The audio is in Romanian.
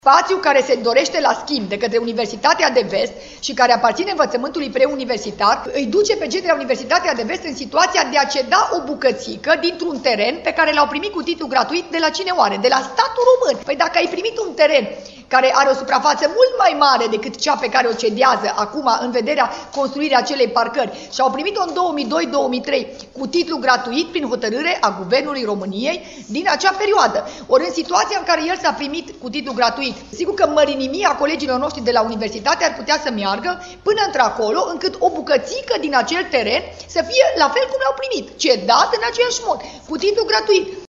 Spațiu care se dorește la schimb de către Universitatea de Vest și care aparține învățământului preuniversitar, îi duce pe cei de la Universitatea de Vest în situația de a ceda o bucățică dintr-un teren pe care l-au primit cu titlu gratuit de la cine oare? De la statul român. Păi dacă ai primit un teren care are o suprafață mult mai mare decât cea pe care o cedează acum în vederea construirii acelei parcări și au primit-o în 2002-2003 cu titlu gratuit prin hotărâre a Guvernului României din acea perioadă. Ori în situația în care el s-a primit cu titlu gratuit, sigur că mărinimia colegilor noștri de la universitate ar putea să meargă până într-acolo încât o bucățică din acel teren să fie la fel cum l-au primit, cedat în același mod, cu titlu gratuit.